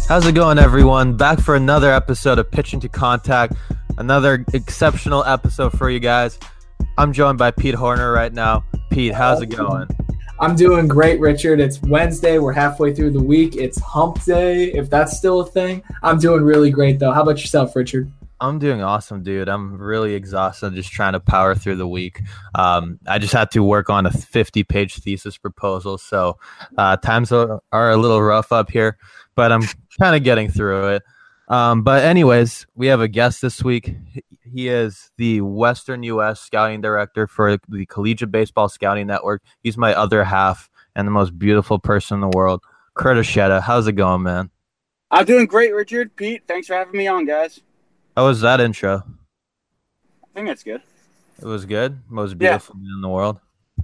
How's it going, everyone? Back for another episode of Pitching to Contact. Another exceptional episode for you guys. I'm joined by Pete Horner right now. Pete, how's it going? I'm doing great, Richard. It's Wednesday. We're halfway through the week. It's hump day, if that's still a thing. I'm doing really great, though. How about yourself, Richard? I'm doing awesome, dude. I'm really exhausted just trying to power through the week. I just had to work on a 50-page thesis proposal, so times are a little rough up here, but I'm kind of getting through it. But anyways, we have a guest this week. He is the Western U.S. Scouting Director for the Collegiate Baseball Scouting Network. He's my other half and the most beautiful person in the world. Curtis Shetta, how's it going, man? I'm doing great, Richard. Pete, thanks for having me on, guys. How was that intro? I think that's good. It was good? Most beautiful man in the world?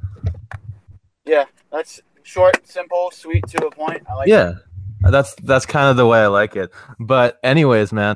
Yeah, that's short, simple, sweet, to the point. I like it. That's kind of the way I like it. But anyways, man,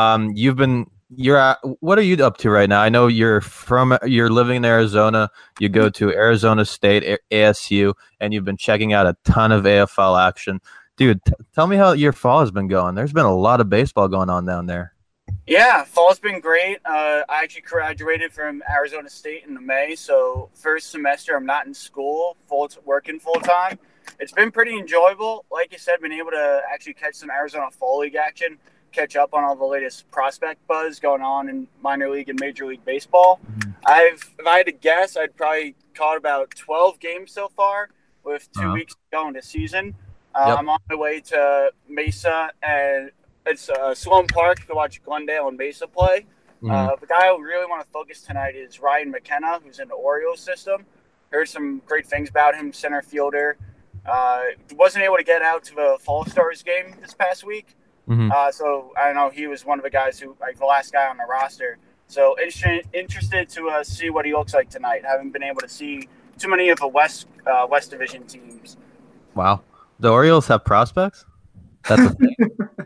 what are you up to right now? I know you're living in Arizona. You go to Arizona State, ASU, and you've been checking out a ton of AFL action. Dude, tell me how your fall has been going. There's been a lot of baseball going on down there. Yeah, fall's been great. I actually graduated from Arizona State in May, so first semester I'm not in school, working full-time. It's been pretty enjoyable. Like you said, been able to actually catch some Arizona Fall League action, catch up on all the latest prospect buzz going on in minor league and major league baseball. Mm-hmm. If I had to guess, I'd probably caught about 12 games so far with 2 weeks to go in the season. Yep. I'm on my way to Mesa, and it's Sloan Park to watch Glendale and Mesa play. Mm-hmm. The guy I really want to focus tonight is Ryan McKenna, who's in the Orioles system. Heard some great things about him, center fielder. Wasn't able to get out to the Fall Stars game this past week. Mm-hmm. So I don't know, he was one of the guys who, like, the last guy on the roster. So interested to see what he looks like tonight. Haven't been able to see too many of the West Division teams. Wow. The Orioles have prospects? That's a thing.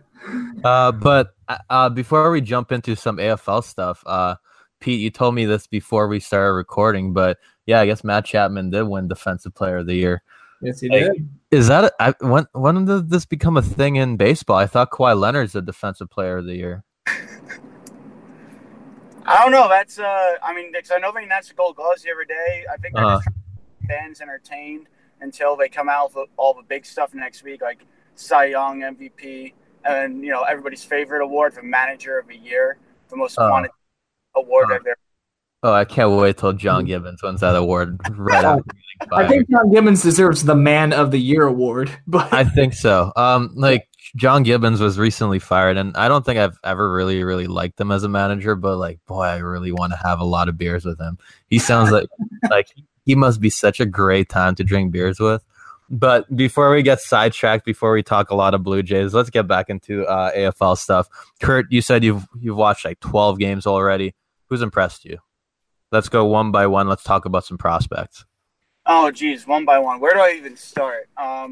But before we jump into some AFL stuff, Pete, you told me this before we started recording, but yeah, I guess Matt Chapman did win Defensive Player of the Year. Yes, he did. Is that when did this become a thing in baseball? I thought Kawhi Leonard's the Defensive Player of the Year. I don't know. That's because I know they announce the Gold Gloves every day. I think they're just trying to keep fans entertained until they come out with all the big stuff next week, like Cy Young, MVP, and everybody's favorite award for Manager of the Year, the most wanted award ever. Oh, I can't wait till John Gibbons wins that award right after getting fired. I think John Gibbons deserves the Man of the Year award. But I think so. John Gibbons was recently fired, and I don't think I've ever really, really liked him as a manager, but boy, I really want to have a lot of beers with him. He sounds like he must be such a great time to drink beers with. But before we get sidetracked, before we talk a lot of Blue Jays, let's get back into AFL stuff. Kurt, you said you've watched 12 games already. Who's impressed you? Let's go one by one. Let's talk about some prospects. Oh, geez, one by one. Where do I even start?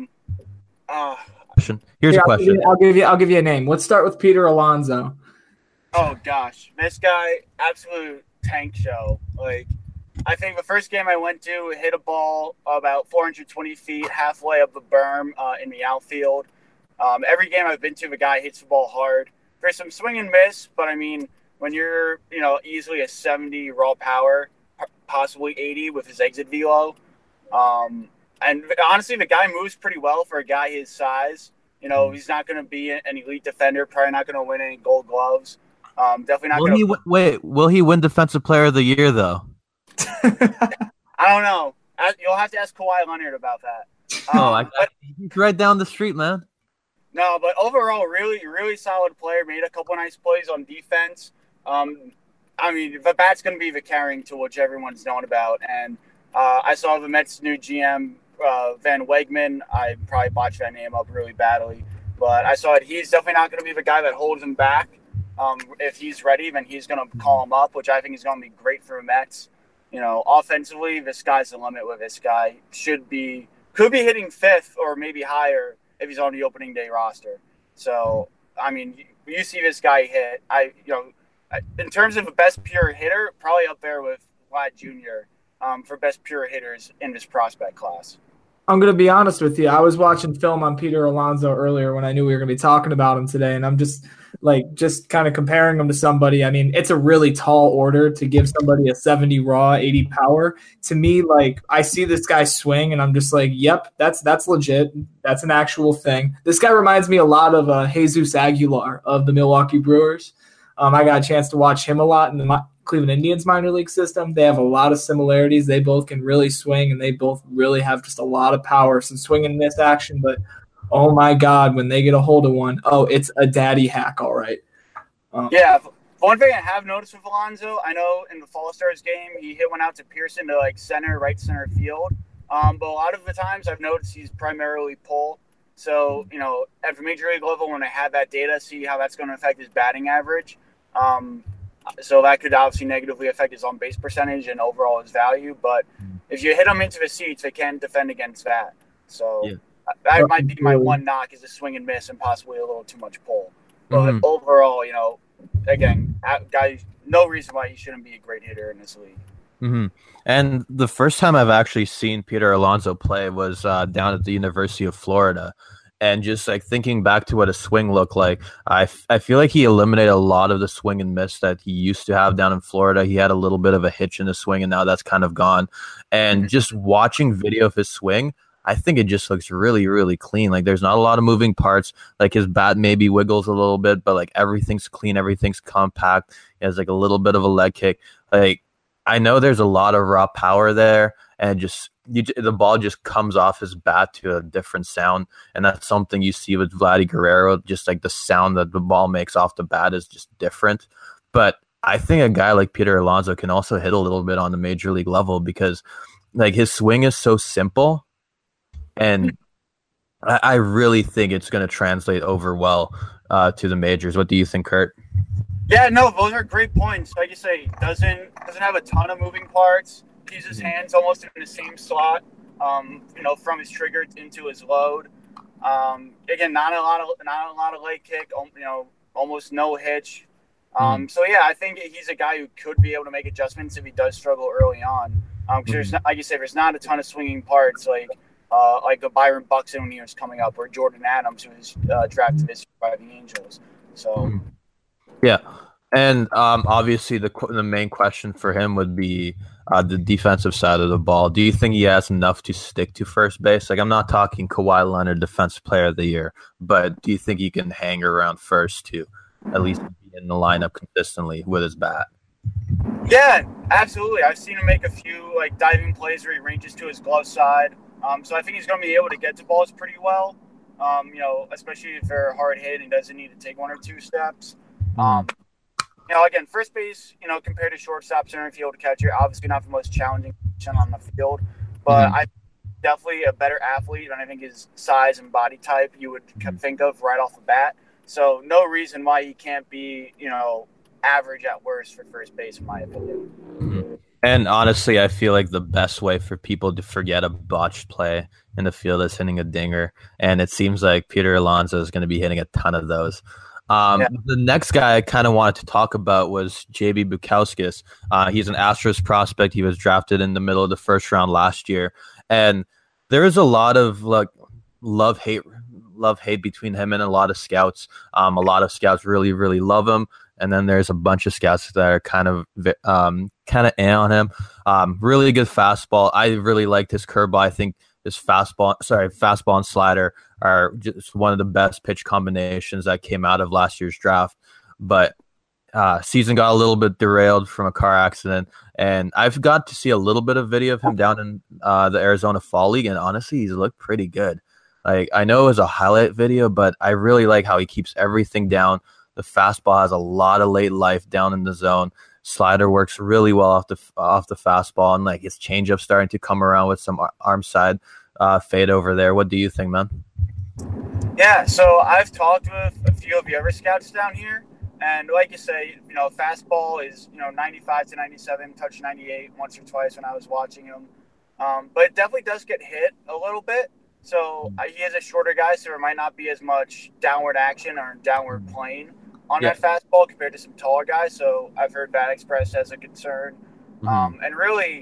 Here's a question. I'll give you a name. Let's start with Peter Alonso. Oh gosh, this guy, absolute tank show. I think the first game I went to, hit a ball about 420 feet, halfway up the berm in the outfield. Every game I've been to, the guy hits the ball hard. There's some swing and miss, but I mean, when you're, easily a 70 raw power, possibly 80 with his exit velo. And honestly, the guy moves pretty well for a guy his size. He's not going to be an elite defender, probably not going to win any Gold Gloves. Definitely not going to. Will he win Defensive Player of the Year, though? I don't know. You'll have to ask Kawhi Leonard about that. He's right down the street, man. No, but overall, really, really solid player. Made a couple nice plays on defense. The bat's going to be the carrying tool, which everyone's known about. And I saw the Mets' new GM, Van Wegman. I probably botched that name up really badly. But I saw it. He's definitely not going to be the guy that holds him back. If he's ready, then he's going to call him up, which I think is going to be great for the Mets. Offensively, the sky's the limit with this guy. Could be hitting fifth or maybe higher if he's on the opening day roster. So, you see this guy hit. In terms of a best pure hitter, probably up there with Vlad Jr. For best pure hitters in this prospect class. I'm going to be honest with you. I was watching film on Peter Alonso earlier when I knew we were going to be talking about him today, and I'm just kind of comparing him to somebody. I mean, it's a really tall order to give somebody a 70 raw, 80 power. To me, like, I see this guy swing, and I'm just like, yep, that's legit. That's an actual thing. This guy reminds me a lot of Jesus Aguilar of the Milwaukee Brewers. I got a chance to watch him a lot in the Cleveland Indians minor league system. They have a lot of similarities. They both can really swing, and they both really have just a lot of power. Some swing and miss action, but oh my God, when they get a hold of one, it's a daddy hack, all right. Yeah, one thing I have noticed with Alonso, I know in the Fall Stars game, he hit one out to Pearson to like right center field. But a lot of the times I've noticed he's primarily pull. So, at the major league level, when I have that data, see how that's going to affect his batting average. So that could obviously negatively affect his on-base percentage and overall his value. But if you hit them into the seats, they can defend against that. So that might be my one knock is a swing and miss and possibly a little too much pull. But overall, again, guys, no reason why he shouldn't be a great hitter in this league. Mm-hmm. And the first time I've actually seen Peter Alonso play was down at the University of Florida. And just like thinking back to what a swing looked like, I feel like he eliminated a lot of the swing and miss that he used to have down in Florida. He had a little bit of a hitch in the swing, and now that's kind of gone. And just watching video of his swing, I think it just looks really, really clean. Like there's not a lot of moving parts. Like his bat maybe wiggles a little bit, but like everything's clean, everything's compact. He has like a little bit of a leg kick. Like I know there's a lot of raw power there, and just the ball just comes off his bat to a different sound, and that's something you see with Vladdy Guerrero. Just like the sound that the ball makes off the bat is just different. But I think a guy like Peter Alonso can also hit a little bit on the major league level because like his swing is so simple, and I really think it's going to translate over well to the majors. What do you think, Kurt? Yeah, no, those are great points. Like you say, doesn't have a ton of moving parts. Keeps his hands almost in the same slot, from his trigger into his load. Again, not a lot of leg kick, almost no hitch. So yeah, I think he's a guy who could be able to make adjustments if he does struggle early on. Because there's not, like you said, there's not a ton of swinging parts like a Byron Buxton when he was coming up, or Jordan Adams who was drafted this year by the Angels. So yeah. And obviously the main question for him would be the defensive side of the ball. Do you think he has enough to stick to first base? Like I'm not talking Kawhi Leonard Defensive Player of the Year, but do you think he can hang around first to at least be in the lineup consistently with his bat? Yeah, absolutely. I've seen him make a few like diving plays where he ranges to his glove side. So I think he's going to be able to get to balls pretty well. Especially if they're hard hit and doesn't need to take one or two steps. Again, first base, compared to shortstop, center field, catcher, obviously not the most challenging position on the field, but I definitely a better athlete, and I think his size and body type you would think of right off the bat. So no reason why he can't be, average at worst for first base, in my opinion. And honestly, I feel like the best way for people to forget a botched play in the field is hitting a dinger, and it seems like Peter Alonso is going to be hitting a ton of those. The next guy I kind of wanted to talk about was J.B. Bukauskas. He's an Astros prospect. He was drafted in the middle of the first round last year. And there is a lot of love-hate between him and a lot of scouts. A lot of scouts really, really love him. And then there's a bunch of scouts that are kind of on him. Really good fastball. I really liked his curveball. I think his fastball and slider are just one of the best pitch combinations that came out of last year's draft. But season got a little bit derailed from a car accident, and I've got to see a little bit of video of him down in the Arizona Fall League, and honestly, he's looked pretty good. Like I know it was a highlight video, but I really like how he keeps everything down. The fastball has a lot of late life down in the zone. Slider works really well off the fastball, and like his changeup starting to come around with some arm side fade over there. What do you think, man? Yeah, so I've talked with a few of the other scouts down here, and like you say, fastball is 95 to 97, touch 98 once or twice when I was watching him, but it definitely does get hit a little bit. So he is a shorter guy, so there might not be as much downward action or downward plane on that fastball compared to some taller guys. So I've heard that expressed as a concern. And really,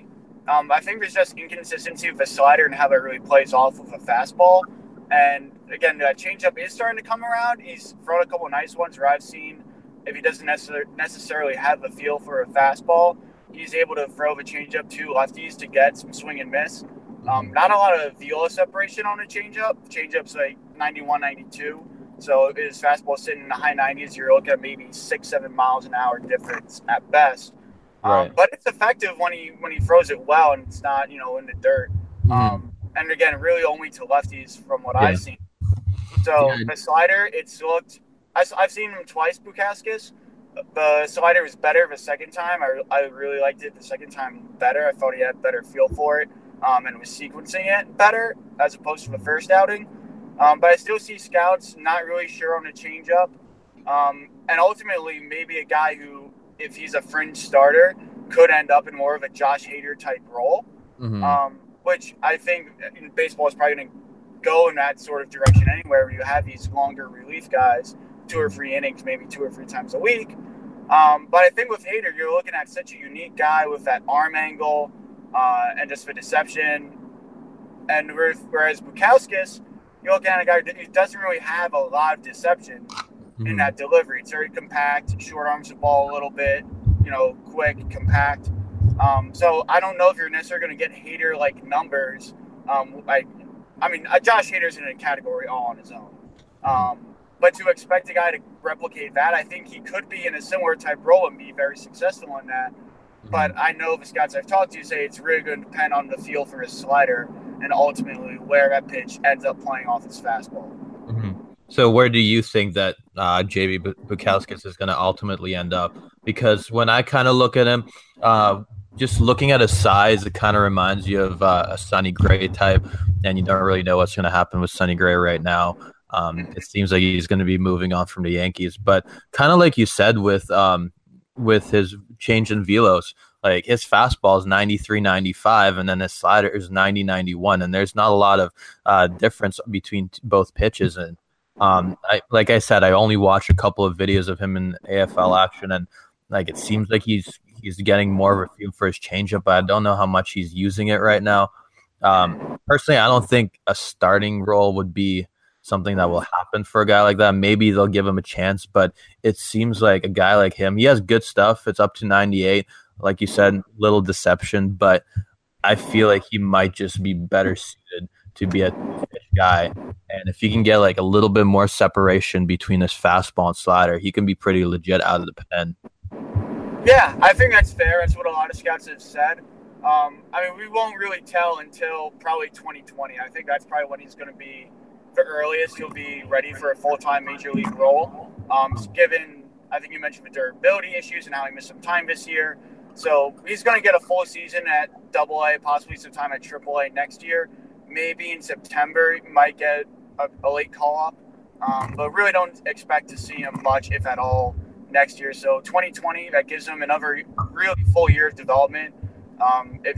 I think there's just inconsistency with the slider and how it really plays off of a fastball. And again, the changeup is starting to come around. He's thrown a couple of nice ones where I've seen if he doesn't necessarily have a feel for a fastball, he's able to throw the changeup to lefties to get some swing and miss. Not a lot of velo separation on a changeup. Changeup's like 91, 92. So his fastball sitting in the high 90s. You're looking at maybe 6-7 miles an hour difference at best. Right. But it's effective when he throws it well and it's not, in the dirt. And again, really only to lefties from what I've seen. So the slider, I've seen him twice, Bukauskas. The slider was better the second time. I really liked it the second time better. I thought he had better feel for it and was sequencing it better as opposed to the first outing. But I still see scouts not really sure on the changeup. And ultimately, maybe a guy who, if he's a fringe starter, could end up in more of a Josh Hader type role. Which I think in baseball is probably going to go in that sort of direction anywhere where you have these longer relief guys, 2 or 3 innings, maybe 2 or 3 times a week. But I think with Hader, you're looking at such a unique guy with that arm angle and just the deception. And whereas Bukauskas, you're looking at a guy who doesn't really have a lot of deception in that delivery. It's very compact, short arms the ball a little bit, quick, compact. So I don't know if you're necessarily going to get Hader-like numbers. Josh Hader's in a category all on his own. But to expect a guy to replicate that, I think he could be in a similar type role and be very successful in that. But I know the scouts I've talked to say it's really going to depend on the feel for his slider and ultimately where that pitch ends up playing off his fastball. So where do you think that J.B. Bukauskas is going to ultimately end up? Because when I kind of look at him, just looking at his size, it kind of reminds you of a Sonny Gray type, and you don't really know what's going to happen with Sonny Gray right now. It seems like he's going to be moving on from the Yankees, but kind of like you said with his change in velos, like his fastball is 93, 95, and then his slider is 90, 91, and there's not a lot of difference between both pitches. And like I said, I only watched a couple of videos of him in AFL action, and like it seems like he's getting more of a feel for his changeup, but I don't know how much he's using it right now. Personally, I don't think a starting role would be something that will happen for a guy like that. Maybe they'll give him a chance, but it seems like a guy like him, he has good stuff. It's up to 98. Like you said, little deception, but I feel like he might just be better suited to be a pitch guy. And if he can get like a little bit more separation between his fastball and slider, he can be pretty legit out of the pen. Yeah, I think that's fair. That's what a lot of scouts have said. We won't really tell until probably 2020. I think that's probably when he's going to be the earliest he'll be ready for a full-time major league role. Given, I think you mentioned the durability issues and how he missed some time this year. So he's going to get a full season at AA, possibly some time at AAA next year. Maybe in September, he might get a late call-up. But really don't expect to see him much, if at all, next year. So 2020, that gives him another really full year of development. If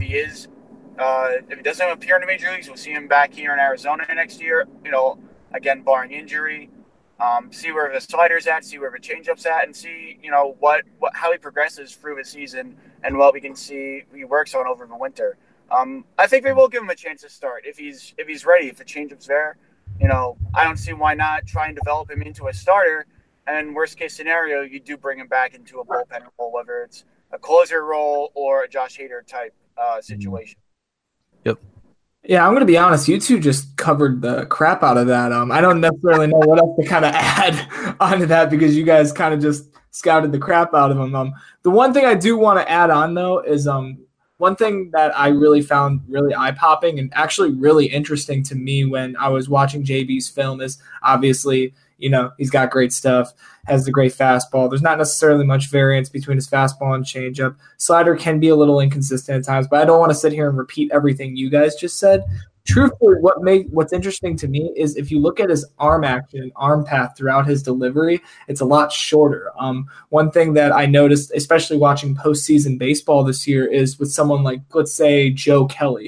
he doesn't appear in the major leagues, we'll see him back here in Arizona next year, again, barring injury. See where the slider's at, see where the changeup's at, and see, how he progresses through the season and what we can see he works on over the winter. I think they will give him a chance to start if he's ready, if the changeup's there. I don't see why not try and develop him into a starter. And worst case scenario, you do bring him back into a bullpen role, whether it's a closer role or a Josh Hader type situation. Yep. Yeah, I'm going to be honest. You two just covered the crap out of that. I don't necessarily know what else to kind of add onto that because you guys kind of just scouted the crap out of him. The one thing I do want to add on, though, is one thing that I really found really eye-popping and actually really interesting to me when I was watching JB's film is obviously – he's got great stuff, has the great fastball. There's not necessarily much variance between his fastball and changeup. Slider can be a little inconsistent at times, but I don't want to sit here and repeat everything you guys just said. Truthfully, what's interesting to me is if you look at his arm action, arm path throughout his delivery, it's a lot shorter. One thing that I noticed, especially watching postseason baseball this year, is with someone like, let's say, Joe Kelly,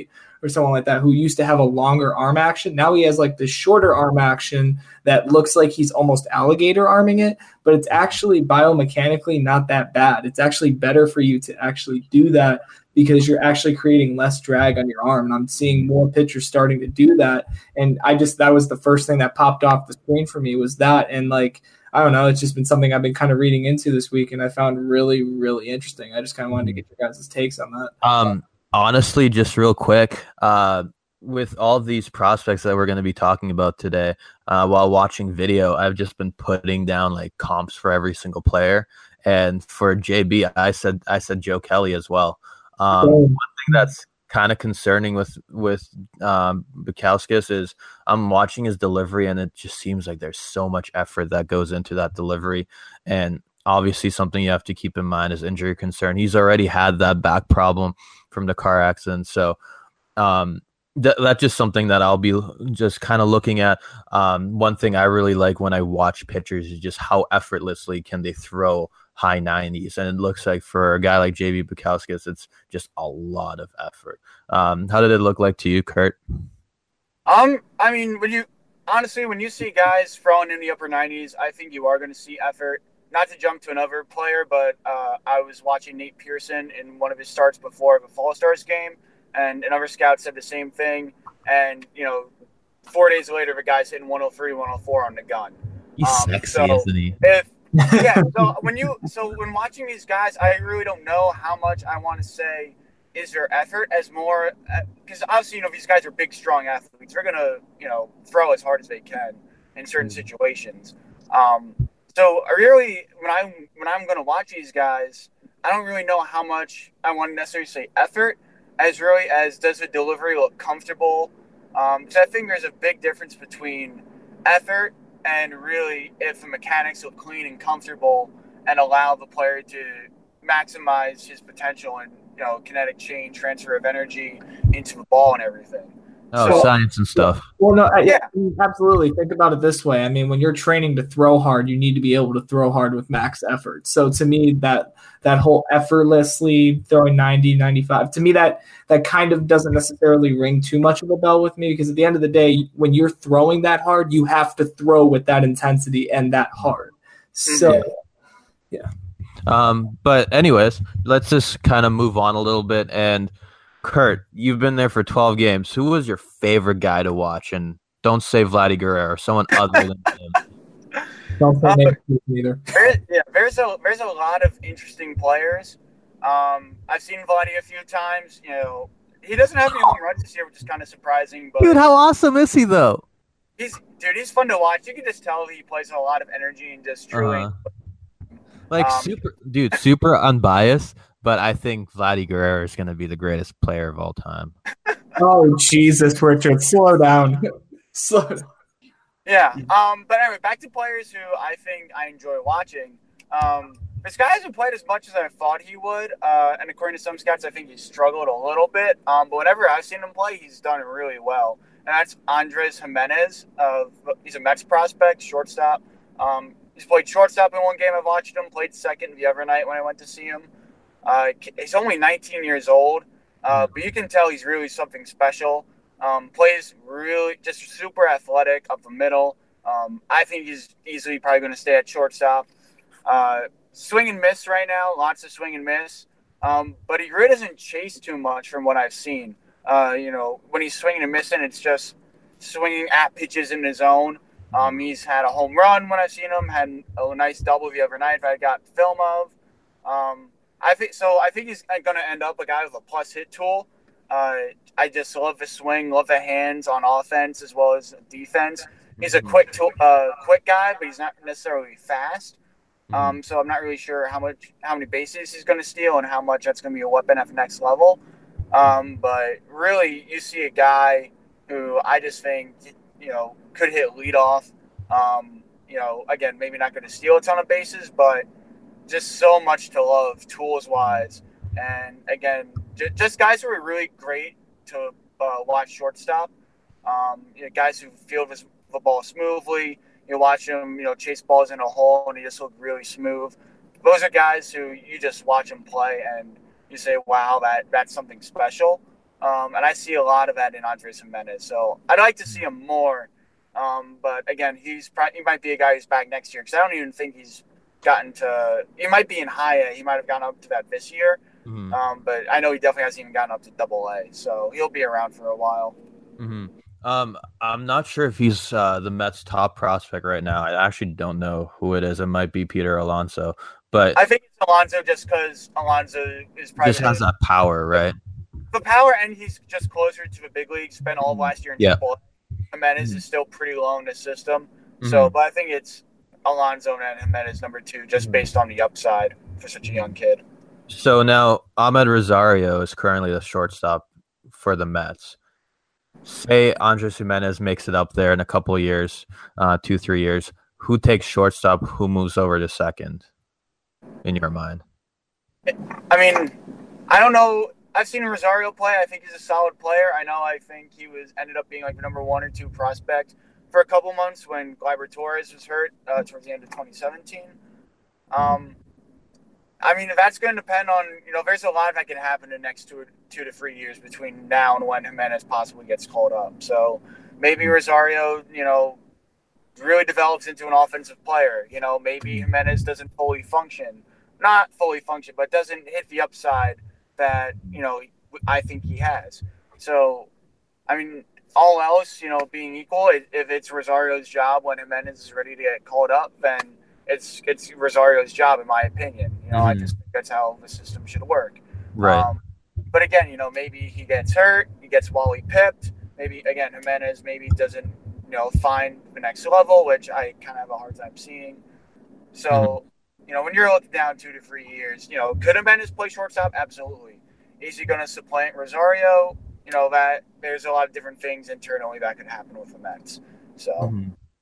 or someone like that who used to have a longer arm action. Now he has like the shorter arm action that looks like he's almost alligator arming it, but it's actually biomechanically not that bad. It's actually better for you to actually do that because you're actually creating less drag on your arm. And I'm seeing more pitchers starting to do that. And that was the first thing that popped off the screen for me was that. And like, I don't know, it's just been something I've been kind of reading into this week and I found really, really interesting. I just kind of wanted to get your guys' takes on that. Honestly, just real quick, with all these prospects that we're going to be talking about today, while watching video, I've just been putting down like comps for every single player. And for JB, I said Joe Kelly as well. One thing that's kind of concerning with Bukauskas is I'm watching his delivery, and it just seems like there's so much effort that goes into that delivery. And obviously something you have to keep in mind is injury concern. He's already had that back problem from the car accident. So that's just something that I'll be just kind of looking at. One thing I really like when I watch pitchers is just how effortlessly can they throw high 90s. And it looks like for a guy like JB Bukauskas, it's just a lot of effort. How did it look like to you, Kurt? I mean, when you see guys throwing in the upper 90s, I think you are going to see effort. Not to jump to another player, but I was watching Nate Pearson in one of his starts before the Fall Stars game, and another scout said the same thing. And, 4 days later, the guy's hitting 103, 104 on the gun. He's sexy, isn't he? When watching these guys, I really don't know how much I want to say is their effort as more because obviously, these guys are big, strong athletes. They're going to, throw as hard as they can in certain situations. So I really, when I'm going to watch these guys, I don't really know how much I want to necessarily say effort as really as does the delivery look comfortable. So I think there's a big difference between effort and really if the mechanics look clean and comfortable and allow the player to maximize his potential and kinetic chain, transfer of energy into the ball and everything. Science and stuff. Well, no, yeah, absolutely. Think about it this way. I mean, when you're training to throw hard, you need to be able to throw hard with max effort. So to me, that whole effortlessly throwing 90, 95, to me, that kind of doesn't necessarily ring too much of a bell with me because at the end of the day, when you're throwing that hard, you have to throw with that intensity and that hard. So, yeah. But anyways, let's just kind of move on a little bit. And Kurt, you've been there for 12 games. Who was your favorite guy to watch? And don't say Vladdy Guerrero, someone other than him. Don't say Nate either. There's a lot of interesting players. I've seen Vladdy a few times. He doesn't have any home runs this year, which is kind of surprising. But dude, how awesome is he though? He's fun to watch. You can just tell he plays with a lot of energy and just truly. Super unbiased. But I think Vladdy Guerrero is going to be the greatest player of all time. Oh, Jesus, Richard. Slow down. Yeah. But anyway, back to players who I think I enjoy watching. This guy hasn't played as much as I thought he would. And according to some scouts, I think he's struggled a little bit. But whenever I've seen him play, he's done it really well. And that's Andres Jimenez. He's a Mets prospect, shortstop. He's played shortstop in one game I've watched him, played second the other night when I went to see him. He's only 19 years old, but you can tell he's really something special. Plays really just super athletic up the middle. I think he's easily probably going to stay at shortstop. Swing and miss right now, lots of swing and miss. But he really doesn't chase too much from what I've seen. When he's swinging and missing, it's just swinging at pitches in his zone. He's had a home run when I've seen him, had a nice double the other night that I got film of. I think he's going to end up a guy with a plus hit tool. I just love the swing, love the hands on offense as well as defense. He's a quick guy, but he's not necessarily fast. So I'm not really sure how many bases he's going to steal and how much that's going to be a weapon at the next level. But really, you see a guy who I just think could hit leadoff. Again, maybe not going to steal a ton of bases, but just so much to love tools-wise. And, again, just guys who are really great to watch shortstop. Guys who field the ball smoothly. You watch him, chase balls in a hole, and he just look really smooth. Those are guys who you just watch him play, and you say, wow, that's something special. And I see a lot of that in Andres Gimenez. So I'd like to see him more. But again, he might be a guy who's back next year because I don't even think he's gotten to. He might be in high A. He might have gone up to that this year. Mm-hmm. But I know he definitely hasn't even gotten up to double A. So he'll be around for a while. Mm-hmm. I'm not sure if he's the Mets' top prospect right now. I actually don't know who it is. It might be Peter Alonso, but I think it's Alonso just because Alonso is probably just has that power, right? the power, and he's just closer to the big league. Spent all of last year in Triple A. Jimenez is still pretty low in the system. So, but I think it's Alonso and Jimenez number 2, just based on the upside for such a young kid. So now Ahmed Rosario is currently the shortstop for the Mets. Say Andres Gimenez makes it up there in a couple of years, 2-3 years. Who takes shortstop? Who moves over to second? In your mind? I mean, I don't know. I've seen Rosario play. I think he's a solid player. I think he ended up being like the number 1 or 2 prospect for a couple months when Gleyber Torres was hurt towards the end of 2017. I mean, that's going to depend on, there's a lot that can happen in the next 2 to 3 years between now and when Jimenez possibly gets called up. So maybe Rosario, really develops into an offensive player. Maybe Jimenez doesn't not fully function, but doesn't hit the upside that, I think he has. So, I mean, all else, being equal, if it's Rosario's job when Jimenez is ready to get called up, then it's Rosario's job, in my opinion. I just think that's how the system should work. Right. But again, maybe he gets hurt, he gets Wally pipped. Maybe, again, Jimenez maybe doesn't, find the next level, which I kind of have a hard time seeing. So, when you're looking down 2 to 3 years, could Jimenez play shortstop? Absolutely. Is he going to supplant Rosario? That there's a lot of different things internally that could happen with the Mets. So,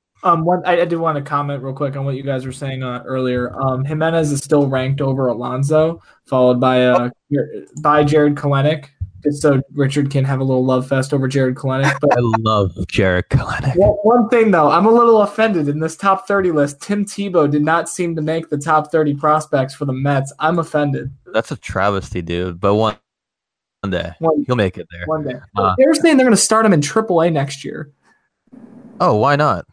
I did want to comment real quick on what you guys were saying earlier. Jimenez is still ranked over Alonso, followed by Jared Kelenic. Just so Richard can have a little love fest over Jared Kelenic. But I love Jared Kelenic. One thing, though, I'm a little offended. In this top 30 list, Tim Tebow did not seem to make the top 30 prospects for the Mets. I'm offended. That's a travesty, dude. But one day, he'll make it there. One day. They're saying they're going to start him in AAA next year. Oh, why not?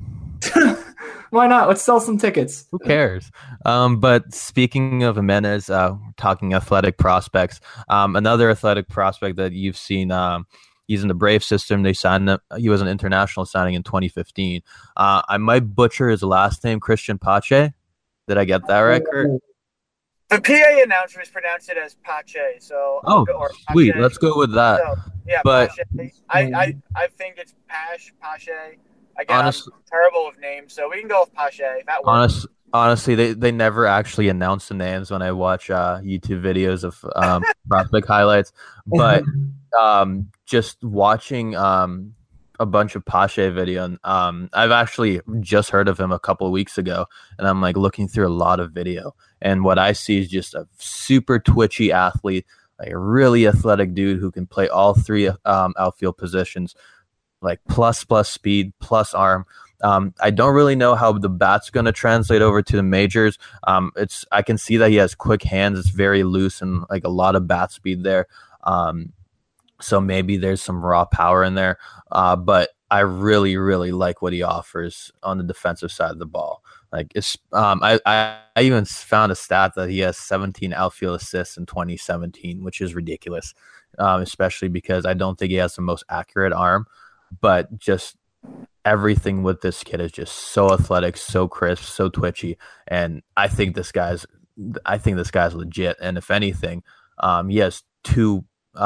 Why not? Let's sell some tickets. Who cares? But speaking of Jimenez, talking athletic prospects, another athletic prospect that you've seen, he's in the Brave system. They signed him. He was an international signing in 2015. I might butcher his last name, Christian Pache. Did I get that right, Kurt? The PA announcers pronounce it as Pache. So sweet. Let's go with that. So, yeah, but Pache. I think it's Pache. Again, I'm terrible with names, so we can go with Pache. That works. Honestly, they never actually announce the names when I watch YouTube videos of prospect highlights. But just watching a bunch of Pache video, I've actually just heard of him a couple of weeks ago, and I'm like looking through a lot of video, and what I see is just a super twitchy athlete, like a really athletic dude who can play all 3 outfield positions. Like plus speed, plus arm. I don't really know how the bat's going to translate over to the majors. I can see that he has quick hands. It's very loose and like a lot of bat speed there. So maybe there's some raw power in there. But I really, really like what he offers on the defensive side of the ball. Like I even found a stat that he has 17 outfield assists in 2017, which is ridiculous, especially because I don't think he has the most accurate arm. But just everything with this kid is just so athletic, so crisp, so twitchy, and I think this guy's legit. And if anything, he has 2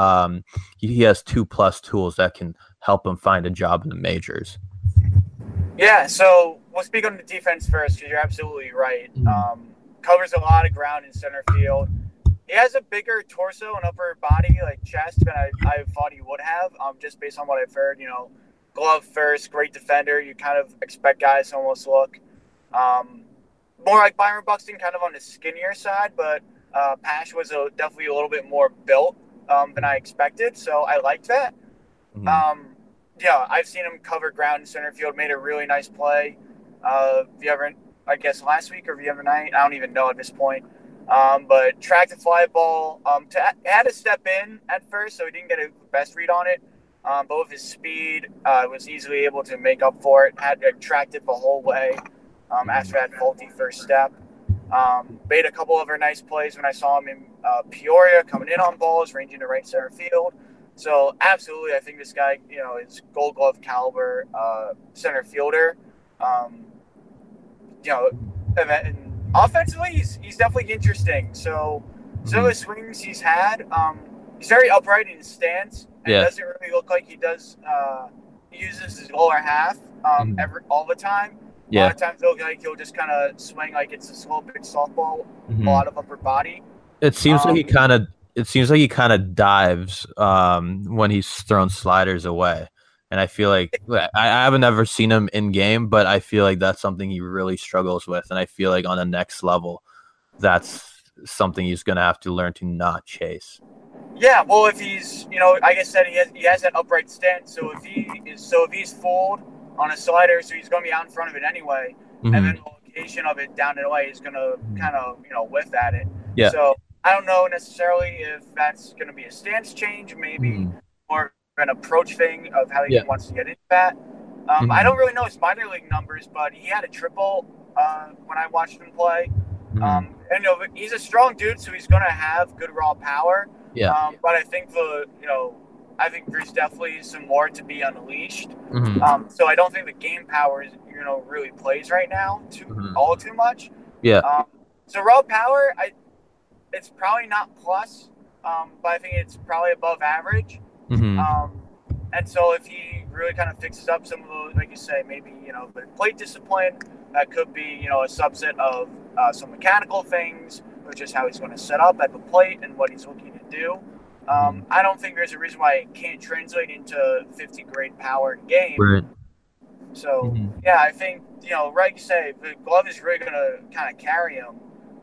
plus tools that can help him find a job in the majors. Yeah, so we'll speak on the defense first because you're absolutely right. Covers a lot of ground in center field. He has a bigger torso and upper body, like chest, than I thought he would have, just based on what I've heard. Glove first, great defender. You kind of expect guys to almost look more like Byron Buxton, kind of on the skinnier side, but Pash was definitely a little bit more built than I expected, so I liked that. Yeah, I've seen him cover ground in center field, made a really nice play the other, I guess, last week or the other night. I don't even know at this point. But tracked the fly ball. Had to step in at first, so he didn't get a best read on it. But with his speed, was easily able to make up for it. Had tracked it the whole way after that faulty first step. Made a couple other nice plays when I saw him in Peoria, coming in on balls, ranging to right center field. So absolutely, I think this guy, is Gold Glove caliber center fielder. And offensively, he's definitely interesting. So some of the swings he's had, he's very upright in his stance, and it doesn't really look like he does. He uses his lower half all the time. A lot of times he'll just kind of swing like it's a slow pitch softball, a lot of upper body. It seems like he kind of dives when he's thrown sliders away. And I feel like I haven't ever seen him in game, but I feel like that's something he really struggles with. And I feel like on the next level, that's something he's going to have to learn to not chase. Yeah, well, if he's, like I said, he has that upright stance. So if he's fooled on a slider, so he's going to be out in front of it anyway, and then the location of it down and away is going to kind of, whiff at it. Yeah. So I don't know necessarily if that's going to be a stance change, maybe more an approach thing of how he wants to get into that. I don't really know his minor league numbers, but he had a triple when I watched him play. And he's a strong dude, so he's going to have good raw power. Yeah. But I think there's definitely some more to be unleashed. So I don't think the game power is, really plays right now too much. Yeah. So raw power, it's probably not plus, but I think it's probably above average. And so if he really kind of fixes up some of those, like you say, maybe, the plate discipline, that could be, a subset of some mechanical things, or just how he's going to set up at the plate and what he's looking to do. I don't think there's a reason why it can't translate into 50 grade power in game. Right. So, yeah, I think, like you say, the glove is really going to kind of carry him.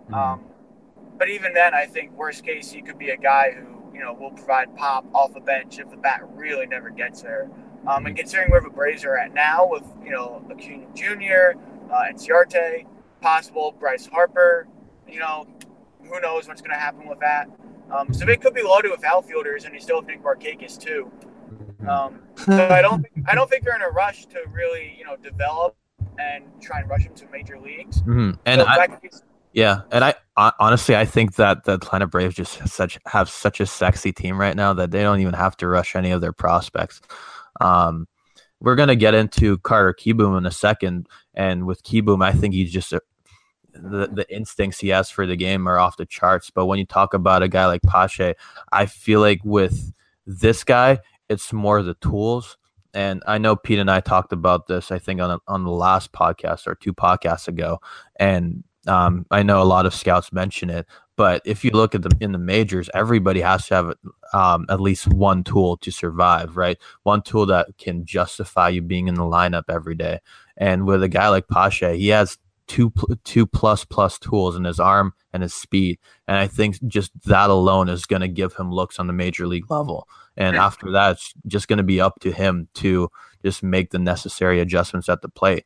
But even then, I think worst case, he could be a guy who, will provide pop off the bench if the bat really never gets there. And considering where the Braves are at now with, Acuna Jr., Enciarte, possible Bryce Harper, who knows what's going to happen with that. So they could be loaded with outfielders, and they still have Nick Markakis too. So I don't think they're in a rush to really, develop and try and rush him to major leagues. And I honestly, I think that the Atlanta Braves just have such a sexy team right now that they don't even have to rush any of their prospects. We're gonna get into Carter Kieboom in a second, and with Kieboom, I think he's just the instincts he has for the game are off the charts. But when you talk about a guy like Pache, I feel like with this guy, it's more the tools. And I know Pete and I talked about this, I think on the last podcast or 2 podcasts ago, and I know a lot of scouts mention it, but if you look at in the majors, everybody has to have at least one tool to survive, right? One tool that can justify you being in the lineup every day. And with a guy like Pache, he has two plus tools in his arm and his speed. And I think just that alone is going to give him looks on the major league level. And after that, it's just going to be up to him to just make the necessary adjustments at the plate.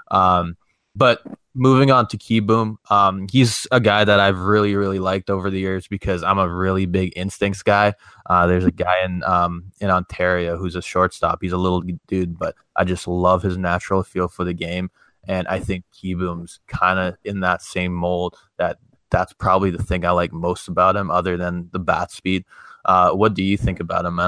But moving on to Kieboom, he's a guy that I've really, really liked over the years because I'm a really big instincts guy. There's a guy in Ontario who's a shortstop. He's a little dude, but I just love his natural feel for the game. And I think Kieboom's kind of in that same mold. That's probably the thing I like most about him other than the bat speed. What do you think about him, man?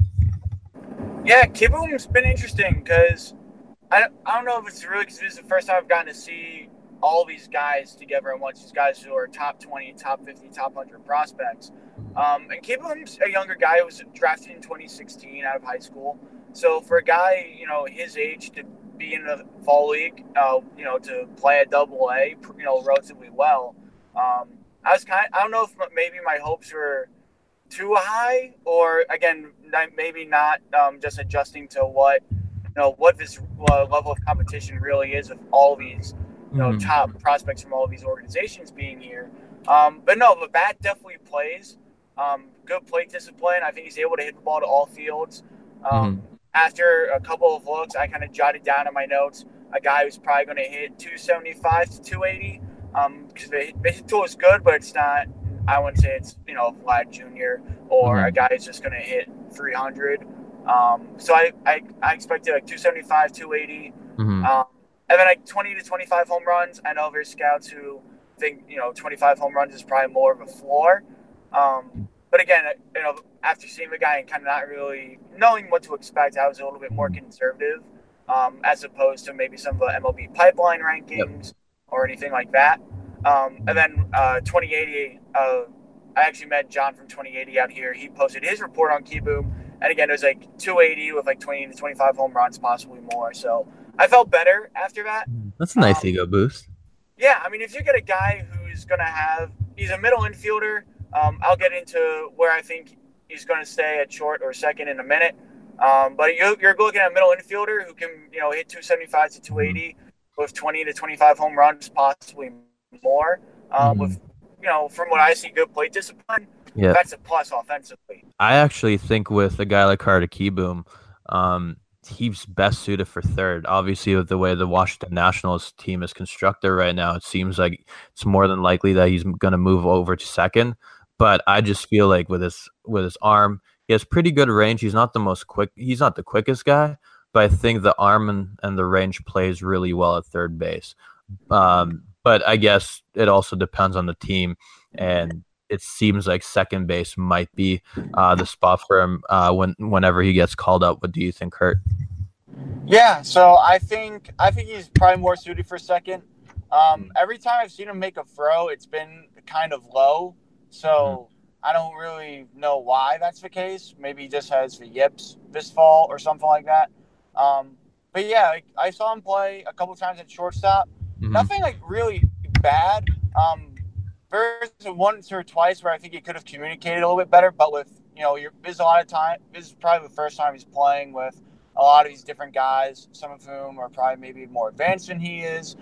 Yeah, Kieboom's been interesting because I don't know if it's really because this is the first time I've gotten to see all these guys together at once. These guys who are top 20, top 50, top 100 prospects. And Kieboom's a younger guy who was drafted in 2016 out of high school. So for a guy, his age to be in the fall league, to play at AA, relatively well. I don't know if maybe my hopes were too high or again, maybe not just adjusting to what this level of competition really is with all these, top prospects from all of these organizations being here. But no, the bat definitely plays. Good plate discipline. I think he's able to hit the ball to all fields. After a couple of looks, I kind of jotted down in my notes a guy who's probably going to hit 275 to 280. because the tool is good, but it's not. I wouldn't say it's Vlad Jr. or a guy who's just going to hit 300. So I expected like 275, 280, and then like 20 to 25 home runs. I know there's scouts who think 25 home runs is probably more of a floor. But again, after seeing the guy and kind of not really knowing what to expect, I was a little bit more conservative, as opposed to maybe some of the MLB pipeline rankings or anything like that. And then 2080, I actually met John from 2080 out here. He posted his report on Kieboom, and again, it was like 280 with like 20 to 25 home runs, possibly more. So I felt better after that. That's a nice ego boost. Yeah, I mean, if you get a guy who's going to he's a middle infielder. I'll get into where I think he's going to stay at short or second in a minute. But you're looking at a middle infielder who can, hit 275 to 280 with 20 to 25 home runs, possibly more. With, from what I see, good plate discipline. Yeah, that's a plus offensively. I actually think with a guy like Carter Kieboom, he's best suited for third. Obviously, with the way the Washington Nationals team is constructed right now, it seems like it's more than likely that he's going to move over to second. But I just feel like with his arm, he has pretty good range. He's not the most quick. He's not the quickest guy, but I think the arm and the range plays really well at third base. But I guess it also depends on the team, and it seems like second base might be the spot for him whenever he gets called up. What do you think, Kurt? Yeah, so I think he's probably more suited for second. Every time I've seen him make a throw, it's been kind of low. So I don't really know why that's the case. Maybe he just has the yips this fall or something like that. But yeah, I saw him play a couple times at shortstop. Nothing like really bad. There's once or twice where I think he could have communicated a little bit better, but with there's a lot of time. This is probably the first time he's playing with a lot of these different guys, some of whom are probably maybe more advanced than he is.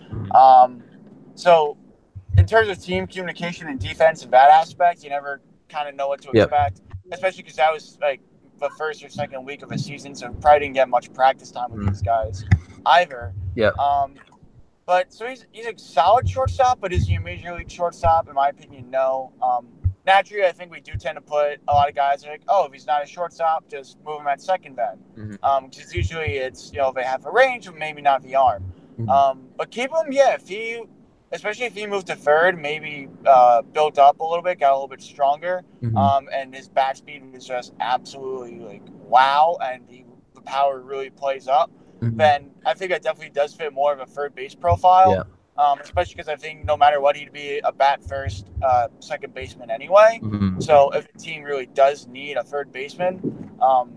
So in terms of team communication and defense and that aspect, you never kind of know what to expect, especially because that was like the first or second week of the season, so probably didn't get much practice time with these guys either. Yeah. But so he's a solid shortstop, but is he a major league shortstop? In my opinion, no. Naturally, I think we do tend to put a lot of guys like, if he's not a shortstop, just move him at second then. Because usually it's, they have a range, but maybe not the arm. But keep him, especially if he moved to third, maybe built up a little bit, got a little bit stronger, and his bat speed was just absolutely like wow, and the power really plays up. Then I think that definitely does fit more of a third base profile. Especially because I think no matter what, he'd be a bat first, second baseman anyway. So if the team really does need a third baseman,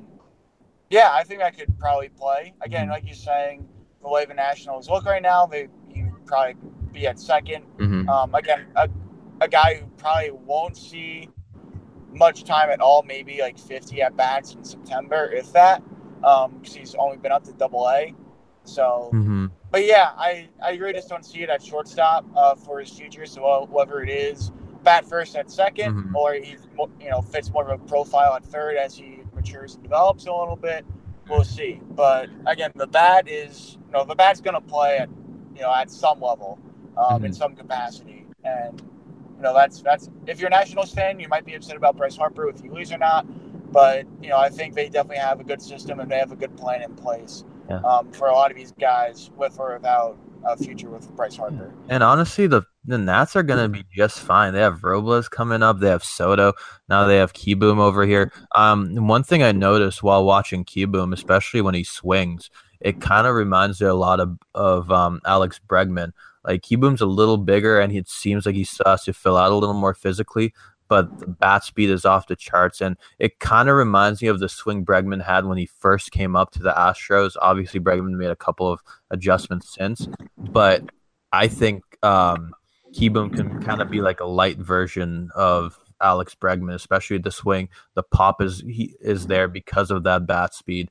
I think I could probably play. Again, like you're saying, the way the Nationals look right now, you probably be at second. Again, a guy who probably won't see much time at all, maybe like 50 at bats in September, if that, because he's only been up to AA. So, but yeah, I really just don't see it at shortstop for his future. So whoever it is, bat first at second, or he fits more of a profile at third as he matures and develops a little bit. We'll see. But again, the bat's going to play at some level, in some capacity, and that's if you're a Nationals fan, you might be upset about Bryce Harper if you lose or not. But I think they definitely have a good system and they have a good plan in place. For a lot of these guys, with or without a future with Bryce Harper. And honestly, the Nats are going to be just fine. They have Robles coming up. They have Soto. Now they have Kieboom over here. One thing I noticed while watching Kieboom, especially when he swings, it kind of reminds me a lot of Alex Bregman. Like, Kieboom's a little bigger, and it seems like he still has to fill out a little more physically, but the bat speed is off the charts, and it kind of reminds me of the swing Bregman had when he first came up to the Astros. Obviously, Bregman made a couple of adjustments since, but I think Kieboom can kind of be like a light version of Alex Bregman, especially with the swing. The pop is there because of that bat speed.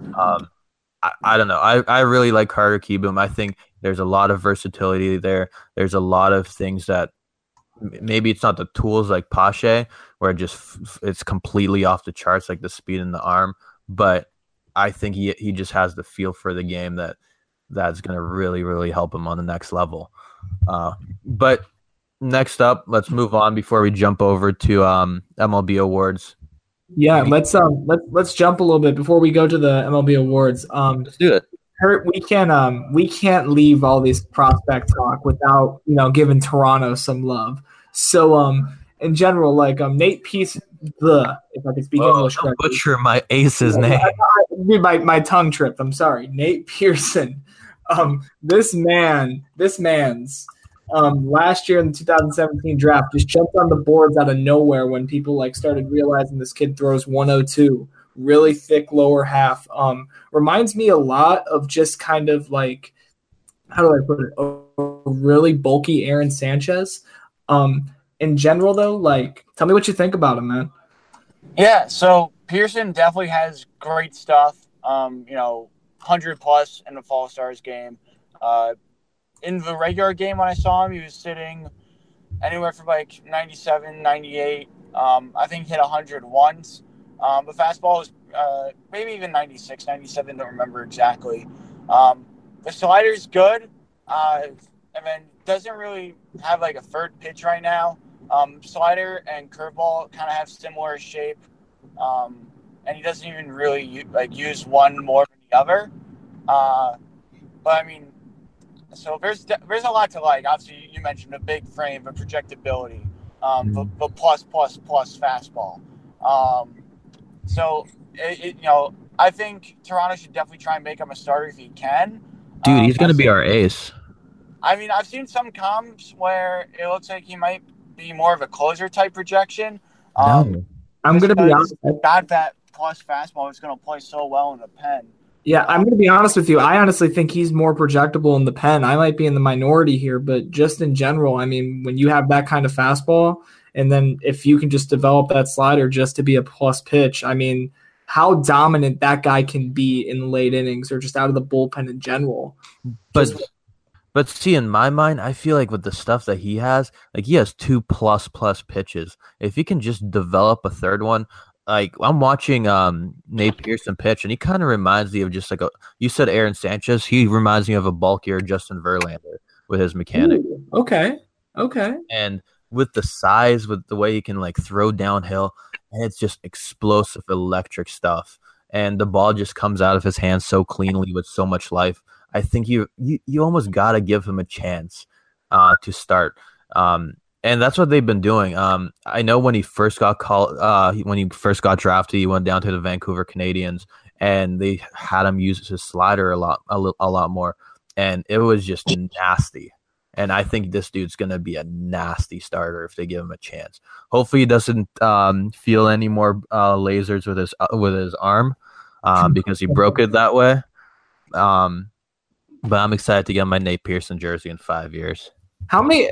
I don't know. I really like Carter Kieboom. I think there's a lot of versatility there. There's a lot of things that maybe it's not the tools like Pache, where it's completely off the charts, like the speed and the arm. But I think he just has the feel for the game that's going to really, really help him on the next level. But next up, let's move on before we jump over to MLB awards. Yeah, let's jump a little bit before we go to the MLB awards. Let's do it. Kurt, we can't leave all this prospect talk without giving Toronto some love. So in general, like Nate Pearson, if I can speak English Don't correctly. butcher my ace's name. My tongue tripped. I'm sorry, Nate Pearson. This man's last year in the 2017 draft just jumped on the boards out of nowhere when people started realizing this kid throws 102, really thick lower half. Reminds me a lot of just kind of like, how do I put it, a really bulky Aaron Sanchez. In general though, tell me what you think about him, man. Yeah, so Pearson definitely has great stuff. 100 plus in the Fall Stars game. In the regular game when I saw him, he was sitting anywhere from 97, 98. I think he hit 100 once. The fastball was maybe even 96, 97, don't remember exactly. The slider's good. And then doesn't really have a third pitch right now. Slider and curveball kind of have similar shape. And he doesn't even really use one more than the other. But I mean, so there's a lot to like. Obviously, you mentioned a big frame, the projectability, the plus fastball. So I think Toronto should definitely try and make him a starter if he can. Dude, he's gonna be our ace. I mean, I've seen some comps where it looks like he might be more of a closer type projection. No. I'm gonna be honest. Got that plus fastball is gonna play so well in the pen. Yeah, I'm going to be honest with you. I honestly think he's more projectable in the pen. I might be in the minority here, but just in general, I mean, when you have that kind of fastball, and then if you can just develop that slider just to be a plus pitch, I mean, how dominant that guy can be in late innings or just out of the bullpen in general. But see, in my mind, I feel like with the stuff that he has 2 plus pitches. If he can just develop a third one, I'm watching Nate Pearson pitch, and he kind of reminds me of just you said Aaron Sanchez. He reminds me of a bulkier Justin Verlander with his mechanic. Ooh, okay. And with the size, with the way he can throw downhill, and it's just explosive, electric stuff. And the ball just comes out of his hands so cleanly with so much life. I think you almost got to give him a chance to start. And that's what they've been doing. I know when he first got drafted, he went down to the Vancouver Canadians, and they had him use his slider a lot more, and it was just nasty. And I think this dude's gonna be a nasty starter if they give him a chance. Hopefully, he doesn't feel any more lasers with his arm because he broke it that way. But I'm excited to get my Nate Pearson jersey in 5 years. How many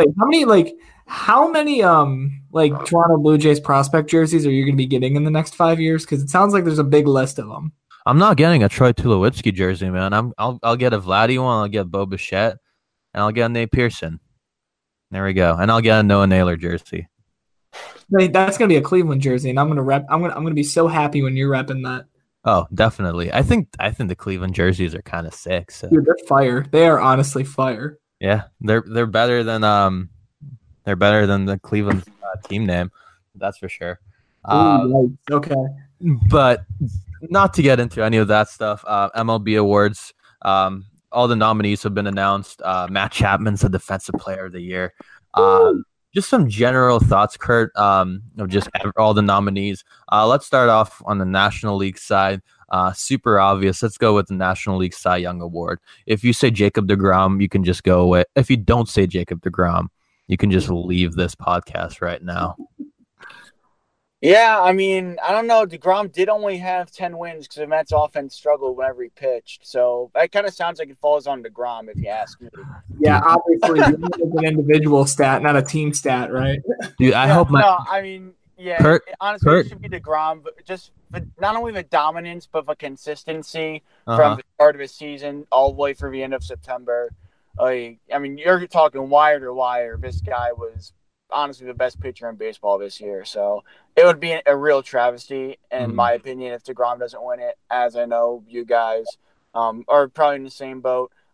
Toronto Blue Jays prospect jerseys are you going to be getting in the next 5 years? Because it sounds like there's a big list of them. I'm not getting a Troy Tulowitzki jersey, man. I'll get a Vladdy one. I'll get Bo Bichette, and I'll get a Nate Pearson. There we go, and I'll get a Noah Naylor jersey. That's going to be a Cleveland jersey, and I'm going to be so happy when you're repping that. Oh, definitely. I think the Cleveland jerseys are kind of sick. So. Dude, they're fire. They are honestly fire. Yeah, they're better than the Cleveland team name. That's for sure. Okay. But not to get into any of that stuff. MLB awards. All the nominees have been announced. Matt Chapman's the Defensive Player of the Year. Just some general thoughts, Kurt, of just all the nominees. Let's start off on the National League side. Super obvious. Let's go with the National League Cy Young Award. If you say Jacob deGrom, you can just go away. If you don't say Jacob deGrom, you can just leave this podcast right now. Yeah, I mean, I don't know. DeGrom did only have 10 wins because the Mets offense struggled whenever he pitched. So that kind of sounds like it falls on DeGrom, if you ask me. Yeah, obviously, it's an individual stat, not a team stat, right? Dude, I hope honestly, it should be DeGrom, but just not only the dominance, but the consistency from the start of the season all the way through the end of September. I mean, you're talking wire to wire. This guy was honestly the best pitcher in baseball this year. So it would be a real travesty, in my opinion, if DeGrom doesn't win it, as I know you guys are probably in the same boat.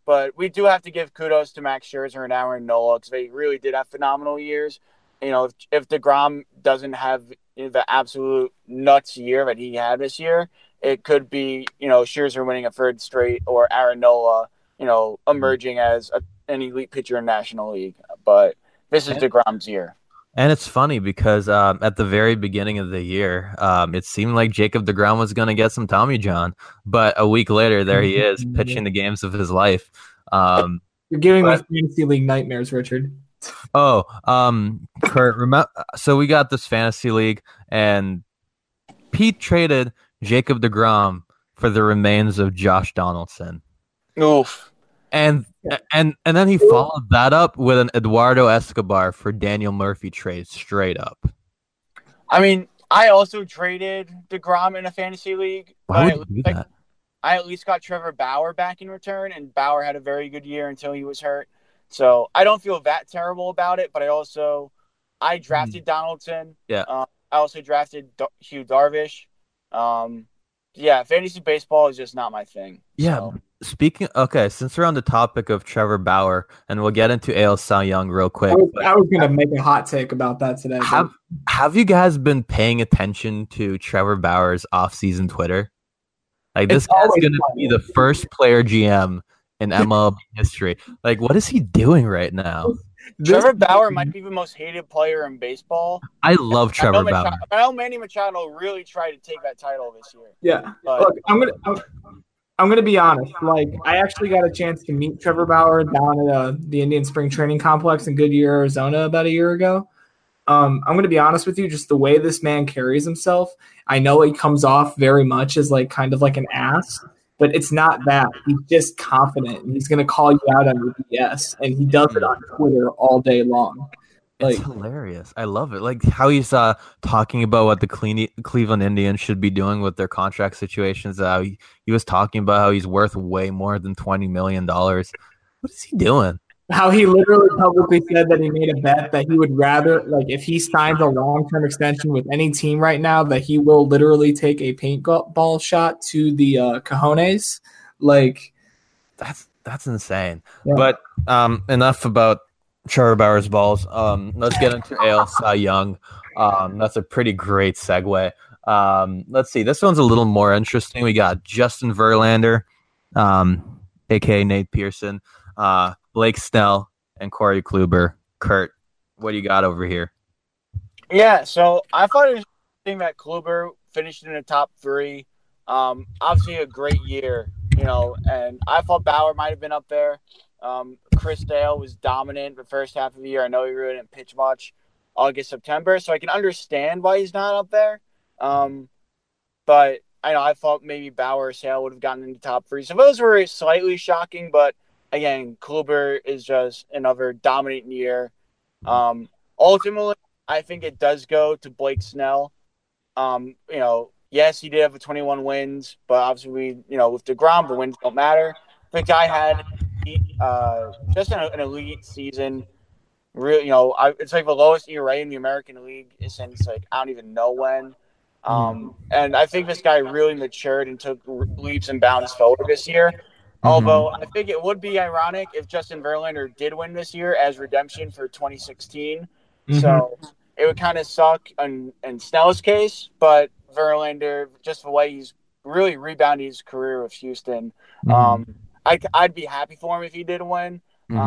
But we do have to give kudos to Max Scherzer and Aaron Nola because they really did have phenomenal years. If DeGrom doesn't have the absolute nuts year that he had this year, it could be, Scherzer winning a third straight or Aaron Nola, emerging as an elite pitcher in National League. But this is DeGrom's year. And it's funny because at the very beginning of the year, it seemed like Jacob deGrom was going to get some Tommy John. But a week later, there he is pitching the games of his life. You're giving me fantasy league nightmares, Richard. Oh, Kurt, so we got this fantasy league, and Pete traded Jacob deGrom for the remains of Josh Donaldson. Oof. And then he followed that up with an Eduardo Escobar for Daniel Murphy trade straight up. I mean, I also traded DeGrom in a fantasy league. Why would you do that? I at least got Trevor Bauer back in return, and Bauer had a very good year until he was hurt. So I don't feel that terrible about it, but I drafted Donaldson. Yeah. I also drafted Hugh Darvish. Fantasy baseball is just not my thing. Yeah. So. Since we're on the topic of Trevor Bauer, and we'll get into AL Cy Young real quick. I was going to make a hot take about that today. Have you guys been paying attention to Trevor Bauer's offseason Twitter? Like, this guy's going to be the first player GM in MLB history. Like, what is he doing right now? Trevor Bauer might be the most hated player in baseball. I love Trevor Bauer. I know Manny Machado really tried to take that title this year. Yeah. Look, I'm gonna be honest. Like, I actually got a chance to meet Trevor Bauer down at the Indian Spring Training Complex in Goodyear, Arizona, about a year ago. I'm gonna be honest with you. Just the way this man carries himself, I know he comes off very much as like kind of like an ass, but it's not that. He's just confident, and he's gonna call you out on your BS, and he does it on Twitter all day long. It's hilarious. I love it. Like how he's talking about what the Cleveland Indians should be doing with their contract situations. He was talking about how he's worth way more than $20 million. What is he doing? How he literally publicly said that he made a bet that he would rather, like, if he signs a long-term extension with any team right now, that he will literally take a paintball shot to the cojones. Like, that's insane. Yeah. But enough about Trevor Bauer's balls. Let's get into AL Cy Young. That's a pretty great segue. Let's see. This one's a little more interesting. We got Justin Verlander, aka Nate Pearson, Blake Snell, and Corey Kluber. Kurt, what do you got over here? Yeah, so I thought it was interesting that Kluber finished in the top 3. Obviously a great year, and I thought Bauer might have been up there. Chris Sale was dominant the first half of the year. I know he really didn't pitch much August, September, so I can understand why he's not up there. But I thought maybe Bauer or Sale would have gotten into top 3. So those were slightly shocking, but again, Kluber is just another dominant year. Ultimately, I think it does go to Blake Snell. Yes, he did have 21 wins, but obviously with DeGrom, the wins don't matter. The guy had just an elite season. Really, it's like the lowest ERA in the American League since I don't even know when. And I think this guy really matured and took leaps and bounds forward this year. Although I think it would be ironic if Justin Verlander did win this year as redemption for 2016. So it would kind of suck in Snell's case, but Verlander, just the way he's really rebounded his career with Houston, I'd be happy for him if he did win.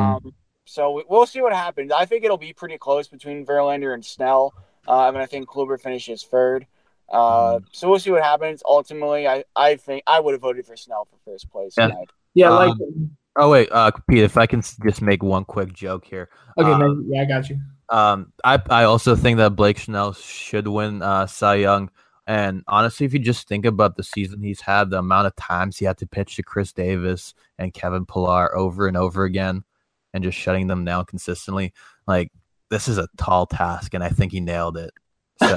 So we'll see what happens. I think it'll be pretty close between Verlander and Snell. I think Kluber finishes third. So we'll see what happens. Ultimately, I think I would have voted for Snell for first place. Yeah, oh wait, Pete, if I can just make one quick joke here. Okay, I got you. I also think that Blake Snell should win Cy Young. And honestly, if you just think about the season he's had, the amount of times he had to pitch to Chris Davis and Kevin Pillar over and over again, and just shutting them down consistently, like, this is a tall task, and I think he nailed it. So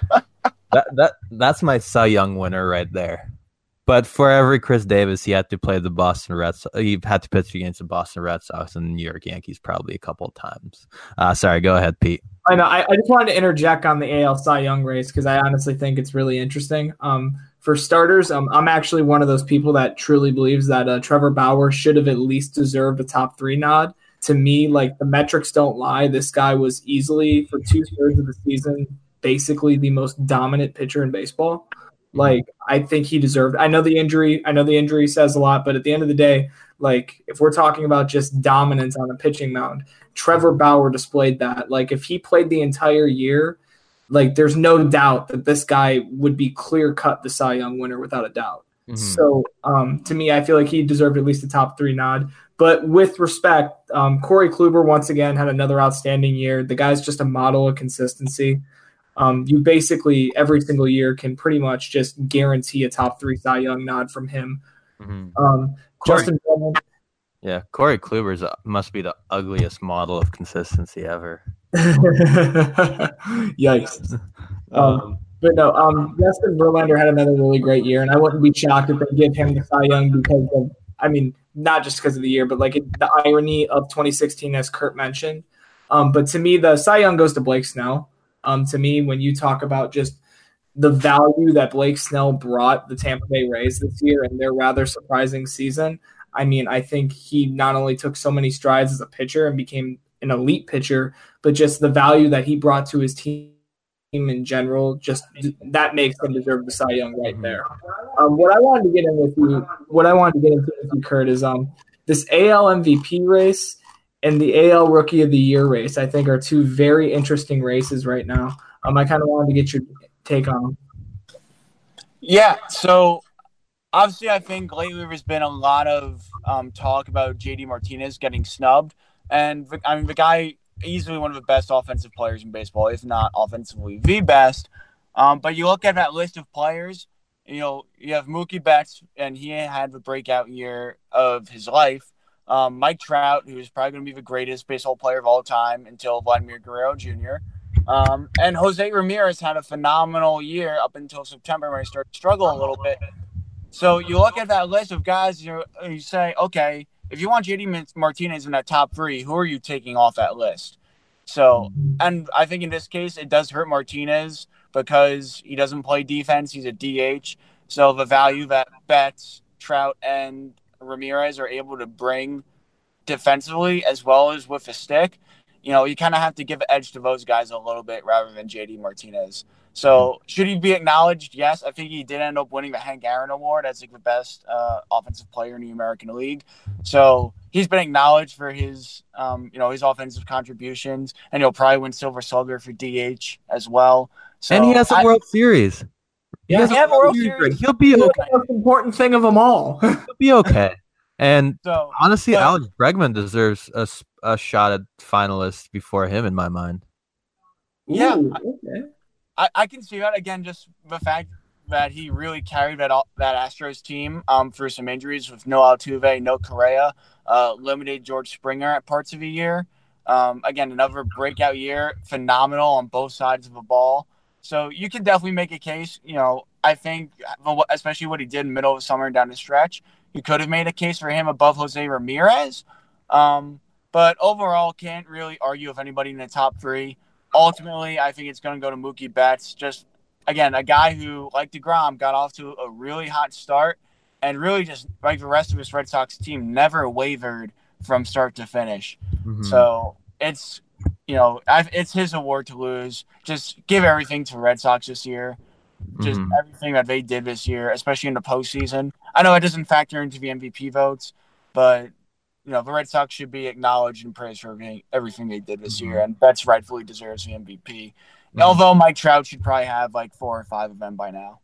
that's my Cy Young winner right there. But for every Chris Davis, he had to play the Boston Red Sox. He had to pitch against the Boston Red Sox and the New York Yankees probably a couple of times. Sorry, go ahead, Pete. I know. I just wanted to interject on the AL Cy Young race because I honestly think it's really interesting. For starters, I'm actually one of those people that truly believes that Trevor Bauer should have at least deserved a top 3 nod. To me, like, the metrics don't lie. This guy was easily, for 2/3 of the season, basically the most dominant pitcher in baseball. Like, I think he deserved. I know the injury says a lot, but at the end of the day, like, if we're talking about just dominance on a pitching mound, Trevor Bauer displayed that. Like, if he played the entire year, like, there's no doubt that this guy would be clear-cut the Cy Young winner without a doubt. Mm-hmm. So, to me, I feel like he deserved at least a top 3 nod. But with respect, Corey Kluber once again had another outstanding year. The guy's just a model of consistency. You basically every single year can pretty much just guarantee a top 3 Cy Young nod from him. Mm-hmm. Justin Bowman. Yeah, Corey Kluber must be the ugliest model of consistency ever. Yikes. But no, Justin Verlander had another really great year, and I wouldn't be shocked if they give him the Cy Young because of, I mean, not just because of the year, but like the irony of 2016, as Kurt mentioned. But to me, the Cy Young goes to Blake Snell. To me, when you talk about just the value that Blake Snell brought the Tampa Bay Rays this year and their rather surprising season, I mean, I think he not only took so many strides as a pitcher and became an elite pitcher, but just the value that he brought to his team in general, just that makes him deserve the Cy Young right there. What I wanted to get into with you, Kurt, is this AL MVP race and the AL Rookie of the Year race. I think are 2 very interesting races right now. I kind of wanted to get your take on them. Yeah, so obviously I think lately there's been a lot of talk about JD Martinez getting snubbed, and I mean the guy easily one of the best offensive players in baseball, if not offensively the best. But you look at that list of players, you know, you have Mookie Betts, and he had the breakout year of his life. Mike Trout, who is probably going to be the greatest baseball player of all time until Vladimir Guerrero Jr. And Jose Ramirez had a phenomenal year up until September when he started to struggle a little bit. So you look at that list of guys, you say, okay, if you want JD Martinez in that top 3, who are you taking off that list? So, and I think in this case, it does hurt Martinez because he doesn't play defense. He's a DH. So the value that Betts, Trout, and Ramirez are able to bring defensively as well as with the stick, you know, you kind of have to give an edge to those guys a little bit rather than JD Martinez. So should he be acknowledged? Yes. I think he did end up winning the Hank Aaron Award as like the best offensive player in the American League. So he's been acknowledged for his, his offensive contributions, and he'll probably win Silver Slugger for DH as well. So, and he has a World Series. Yeah, he has a World Series. He'll be okay. The most important thing of them all. He'll be okay. And so, honestly, Alex Bregman deserves a shot at finalist before him in my mind. Yeah. Ooh, okay. I can see that, again, just the fact that he really carried that Astros team through some injuries with no Altuve, no Correa, limited George Springer at parts of the year. Again, another breakout year, phenomenal on both sides of the ball. So you can definitely make a case. You know, I think, especially what he did in the middle of the summer and down the stretch, you could have made a case for him above Jose Ramirez. But overall, can't really argue with anybody in the top 3. Ultimately, I think it's going to go to Mookie Betts. Just, again, a guy who, like DeGrom, got off to a really hot start and really just, like the rest of his Red Sox team, never wavered from start to finish. Mm-hmm. So it's, it's his award to lose. Just give everything to Red Sox this year. Just everything that they did this year, especially in the postseason. I know it doesn't factor into the MVP votes, but the Red Sox should be acknowledged and praised for everything they did this year, and Betts rightfully deserves the MVP. Although Mike Trout should probably have like 4 or 5 of them by now.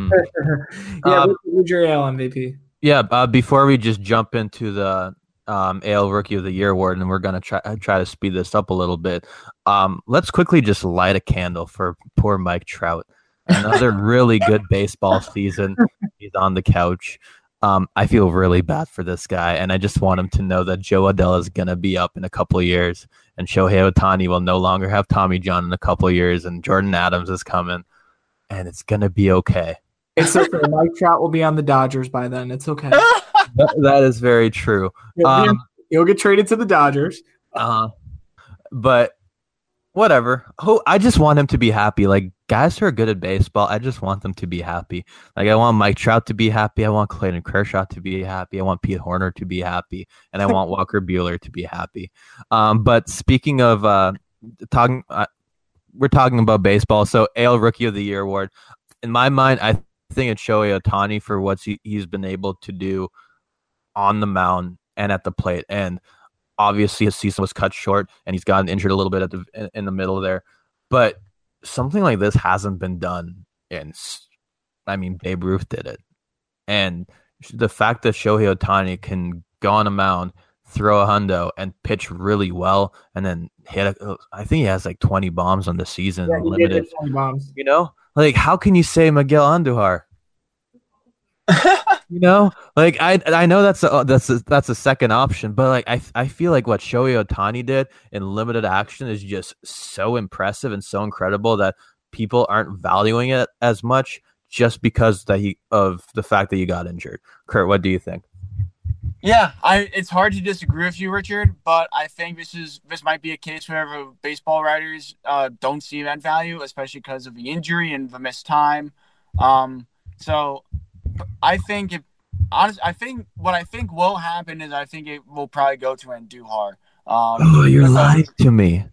Who's your AL MVP? Yeah, before we just jump into the AL Rookie of the Year award, and we're going to try to speed this up a little bit, let's quickly just light a candle for poor Mike Trout. Another really good baseball season. He's on the couch. I feel really bad for this guy, and I just want him to know that Joe Adell is going to be up in a couple of years, and Shohei Ohtani will no longer have Tommy John in a couple of years, and Jordan Adams is coming, and it's going to be okay. It's okay. Mike Trout will be on the Dodgers by then. It's okay. That is very true. He'll get traded to the Dodgers. But whatever. Oh, I just want him to be happy. Like guys who are good at baseball, I just want them to be happy. Like I want Mike Trout to be happy. I want Clayton Kershaw to be happy. I want Pete Horner to be happy, and I want Walker Buehler to be happy. But speaking of talking, we're talking about baseball. So AL Rookie of the Year award. In my mind, I think it's Shohei Ohtani for what he's been able to do on the mound and at the plate. And obviously his season was cut short and he's gotten injured a little bit in the middle there. But something like this hasn't been done. And I mean, Babe Ruth did it. And the fact that Shohei Ohtani can go on a mound, throw a hundo, and pitch really well, and then I think he has like 20 bombs on the season. Yeah, limited. 20 bombs. You know? Like, how can you say Miguel Andujar? You know, like I know that's a second option, but like I feel like what Shohei Ohtani did in limited action is just so impressive and so incredible that people aren't valuing it as much just because of the fact that he got injured. Kurt, what do you think? Yeah, it's hard to disagree with you, Richard, but I think this might be a case where baseball writers don't see event value, especially because of the injury and the missed time. So I think what I think will happen is I think it will probably go to Andujar. You're lying to me.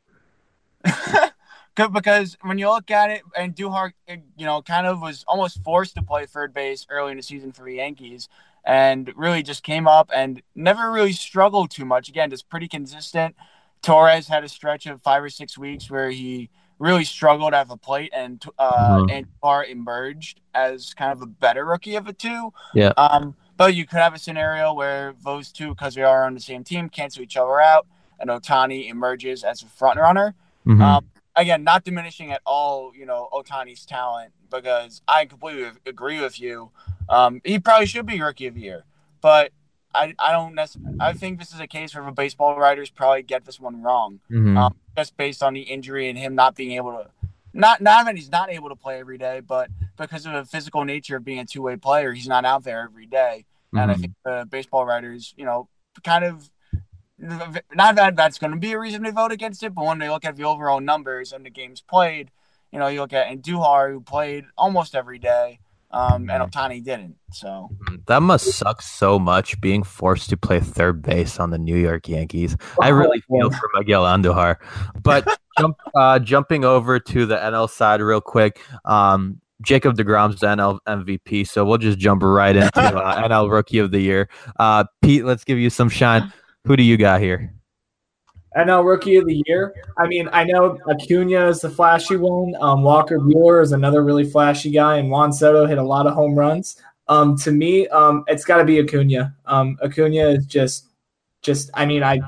Because when you look at it, Andujar, kind of was almost forced to play third base early in the season for the Yankees, and really just came up and never really struggled too much. Again, just pretty consistent. Torres had a stretch of 5 or 6 weeks where he really struggled at the plate, and Andujar emerged as kind of a better rookie of the two. Yeah. But you could have a scenario where those two, because they are on the same team, cancel each other out, and Ohtani emerges as a front runner. Mm-hmm. Again, not diminishing at all, Ohtani's talent, because I completely agree with you. He probably should be Rookie of the Year, but I don't necessarily. I think this is a case where the baseball writers probably get this one wrong, just based on the injury and him not being able to. Not that he's not able to play every day, but because of the physical nature of being a two-way player, he's not out there every day. And I think the baseball writers, kind of. Not that that's going to be a reason to vote against it, but when they look at the overall numbers and the games played, you look at Andujar, who played almost every day, and Ohtani didn't. So that must suck so much being forced to play third base on the New York Yankees. I really feel for Miguel Andujar. But jumping over to the NL side real quick, Jacob deGrom's the NL MVP, so we'll just jump right into NL Rookie of the Year. Pete, let's give you some shine. Who do you got here? NL Rookie of the Year. I mean, I know Acuna is the flashy one. Walker Buehler is another really flashy guy, and Juan Soto hit a lot of home runs. To me, it's got to be Acuna. Acuna is just. I mean, I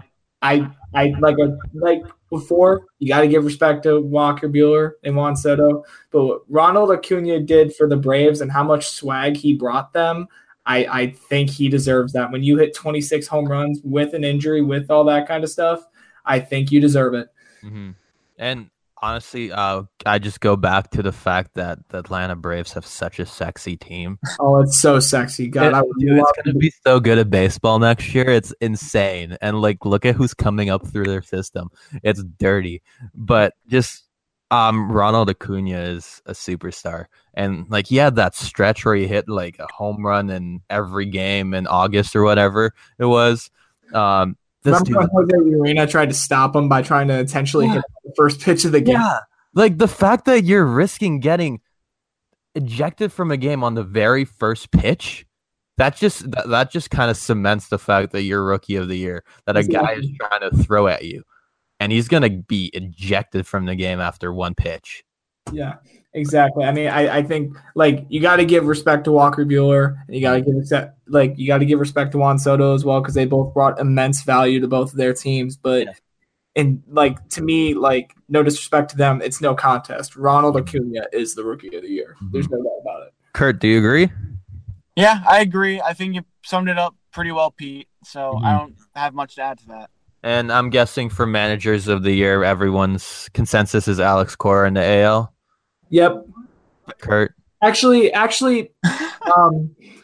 like before. You got to give respect to Walker Buehler and Juan Soto, but what Ronald Acuna did for the Braves and how much swag he brought them. I think he deserves that. When you hit 26 home runs with an injury, with all that kind of stuff, I think you deserve it. Mm-hmm. And honestly, I just go back to the fact that the Atlanta Braves have such a sexy team. Oh, it's so sexy. God, it's going to be so good at baseball next year. It's insane. And look at who's coming up through their system. It's dirty. But just Ronald Acuna is a superstar. And he had that stretch where he hit a home run in every game in August or whatever it was. Remember when Jose Urena tried to stop him by trying to intentionally hit the first pitch of the game? Yeah. The fact that you're risking getting ejected from a game on the very first pitch, that just kind of cements the fact that you're Rookie of the Year, that a guy is trying to throw at you. And he's going to be ejected from the game after one pitch. Yeah, exactly. I mean, I think you got to give respect to Walker Buehler, and you got to give respect to Juan Soto as well, because they both brought immense value to both of their teams. But and to me, no disrespect to them, it's no contest. Ronald Acuna is the Rookie of the Year. Mm-hmm. There's no doubt about it. Kurt, do you agree? Yeah, I agree. I think you summed it up pretty well, Pete. So I don't have much to add to that. And I'm guessing for Managers of the Year, everyone's consensus is Alex Cora in the AL. Yep. Kurt. Actually,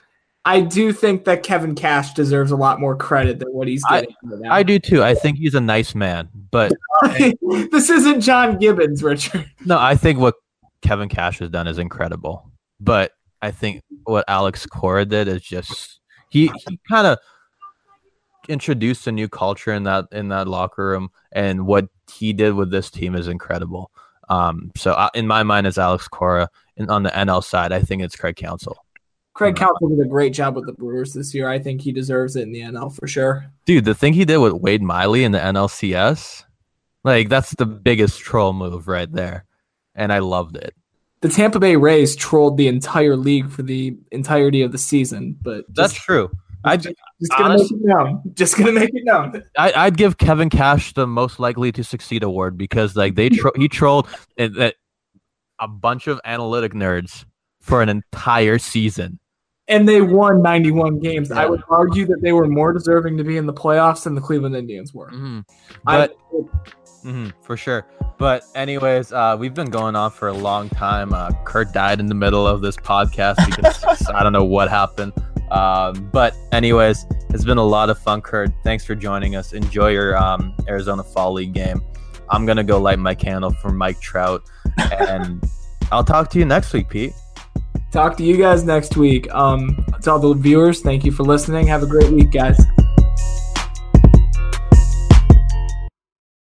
I do think that Kevin Cash deserves a lot more credit than what he's getting. I do too. I think he's a nice man, but this isn't John Gibbons, Richard. No, I think what Kevin Cash has done is incredible. But I think what Alex Cora did is just he kind of introduced a new culture in that locker room, and what he did with this team is incredible. So in my mind, it's Alex Cora, and on the NL side, I think it's Craig Counsell. Craig Counsell did a great job with the Brewers this year. I think he deserves it in the NL for sure. Dude, the thing he did with Wade Miley in the NLCS, like that's the biggest troll move right there, and I loved it. The Tampa Bay Rays trolled the entire league for the entirety of the season, but that's true. Just gonna make it known. Just gonna make it known. I'd give Kevin Cash the most likely to succeed award because like he trolled a bunch of analytic nerds for an entire season. And they won 91 games. Yeah. I would argue that they were more deserving to be in the playoffs than the Cleveland Indians were. Mm-hmm. For sure. But anyways, we've been going on for a long time. Kurt died in the middle of this podcast because I don't know what happened. But anyways, it's been a lot of fun, Kurt. Thanks for joining us. Enjoy your Arizona Fall League game. I'm going to go light my candle for Mike Trout. And I'll talk to you next week, Pete. Talk to you guys next week. To all the viewers, thank you for listening. Have a great week, guys.